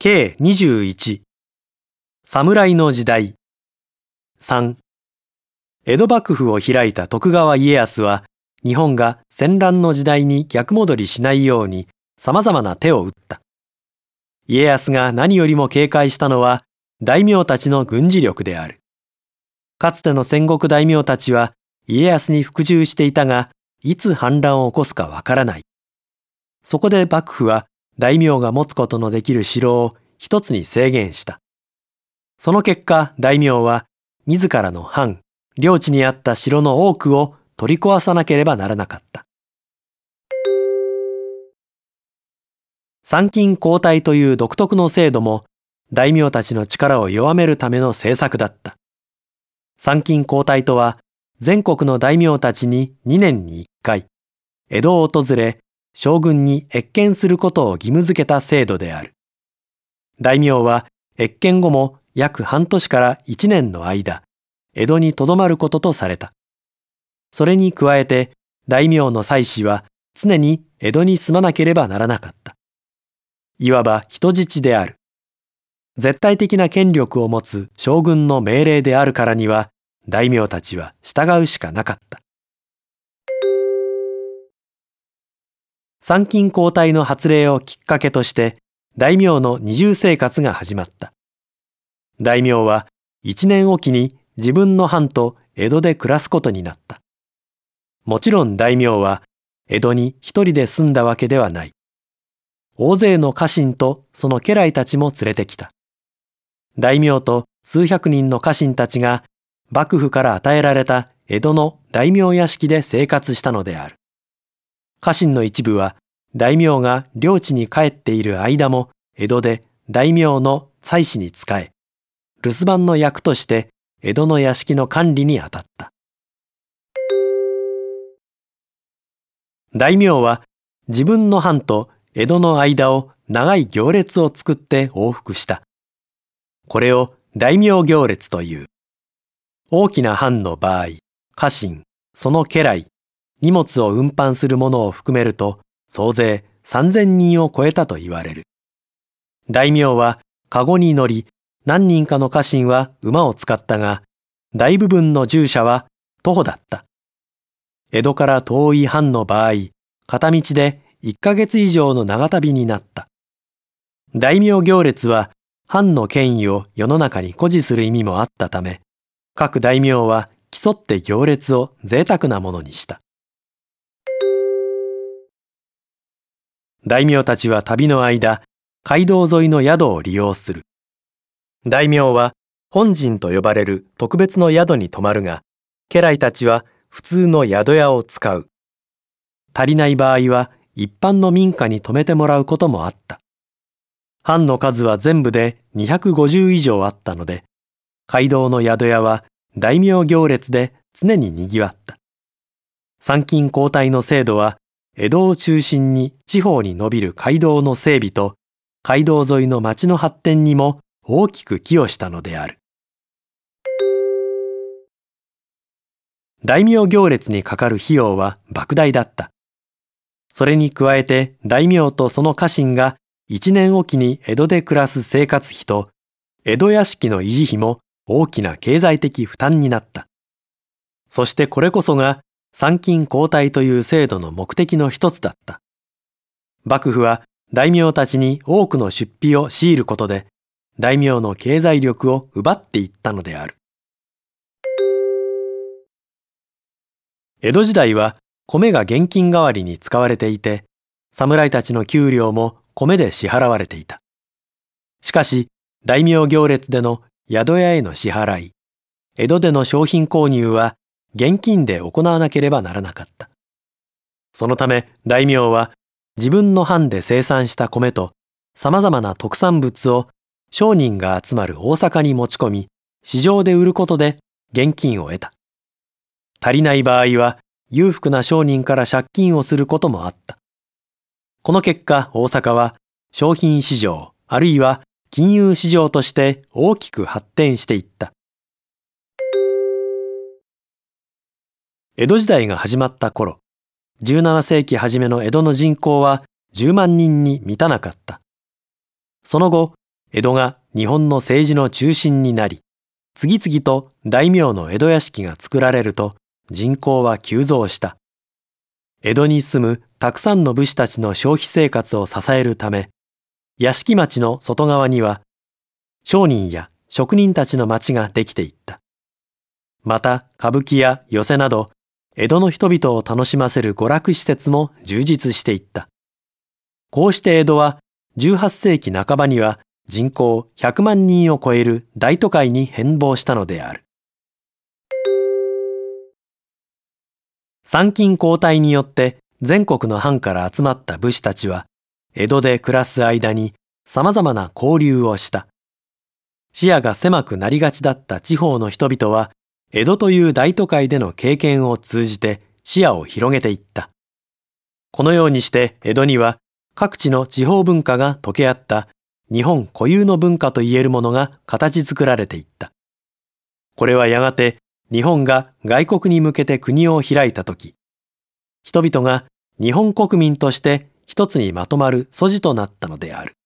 計21、侍の時代。3、江戸幕府を開いた徳川家康は、日本が戦乱の時代に逆戻りしないように様々な手を打った。家康が何よりも警戒したのは、大名たちの軍事力である。かつての戦国大名たちは家康に服従していたが、いつ反乱を起こすかわからない。そこで幕府は大名が持つことのできる城を一つに制限した。その結果、大名は自らの藩、領地にあった城の多くを取り壊さなければならなかった。参勤交代という独特の制度も大名たちの力を弱めるための政策だった。参勤交代とは、全国の大名たちに2年に1回、江戸を訪れ、将軍に謁見することを義務付けた制度である。大名は謁見後も約半年から1年の間、江戸に留まることとされた。それに加えて、大名の妻子は常に江戸に住まなければならなかった。いわば人質である。絶対的な権力を持つ将軍の命令であるからには、大名たちは従うしかなかった。参勤交代の発令をきっかけとして、大名の二重生活が始まった。大名は1年おきに自分の藩と江戸で暮らすことになった。もちろん大名は江戸に一人で住んだわけではない。大勢の家臣とその家来たちも連れてきた。大名と数百人の家臣たちが幕府から与えられた江戸の大名屋敷で生活したのである。家臣の一部は大名が領地に帰っている間も江戸で大名の妻子に仕え、留守番の役として江戸の屋敷の管理に当たった。大名は自分の藩と江戸の間を長い行列を作って往復した。これを大名行列という。大きな藩の場合、家臣、その家来、荷物を運搬する者を含めると、総勢3000人を超えたと言われる。大名は籠に乗り、何人かの家臣は馬を使ったが、大部分の従者は徒歩だった。江戸から遠い藩の場合、片道で1ヶ月以上の長旅になった。大名行列は藩の権威を世の中に誇示する意味もあったため、各大名は競って行列を贅沢なものにした。大名たちは旅の間、街道沿いの宿を利用する。大名は本陣と呼ばれる特別の宿に泊まるが、家来たちは普通の宿屋を使う。足りない場合は一般の民家に泊めてもらうこともあった。藩の数は全部で250以上あったので、街道の宿屋は大名行列で常に賑わった。参勤交代の制度は、江戸を中心に地方に伸びる街道の整備と、街道沿いの町の発展にも大きく寄与したのである。大名行列にかかる費用は莫大だった。それに加えて大名とその家臣が1年おきに江戸で暮らす生活費と、江戸屋敷の維持費も大きな経済的負担になった。そしてこれこそが参勤交代という制度の目的の一つだった。幕府は大名たちに多くの出費を強いることで、大名の経済力を奪っていったのである。江戸時代は米が現金代わりに使われていて、侍たちの給料も米で支払われていた。しかし、大名行列での宿屋への支払い、江戸での商品購入は現金で行わなければならなかった。そのため大名は自分の藩で生産した米と様々な特産物を商人が集まる大阪に持ち込み、市場で売ることで現金を得た。足りない場合は裕福な商人から借金をすることもあった。この結果、大阪は商品市場あるいは金融市場として大きく発展していった。江戸時代が始まった頃、17世紀初めの江戸の人口は10万人に満たなかった。その後、 江戸が日本の政治の中心になり、次々と大名の江戸屋敷が作られると人口は急増した。江戸に住むたくさんの武士たちの消費生活を支えるため、屋敷町の外側には商人や職人たちの町ができていった。また歌舞伎や寄席など江戸の人々を楽しませる娯楽施設も充実していった。こうして江戸は18世紀半ばには人口100万人を超える大都会に変貌したのである。参勤交代によって全国の藩から集まった武士たちは江戸で暮らす間に様々な交流をした。視野が狭くなりがちだった地方の人々は江戸という大都会での経験を通じて視野を広げていった。このようにして江戸には各地の地方文化が溶け合った日本固有の文化といえるものが形作られていった。これはやがて日本が外国に向けて国を開いたとき、人々が日本国民として一つにまとまる素地となったのである。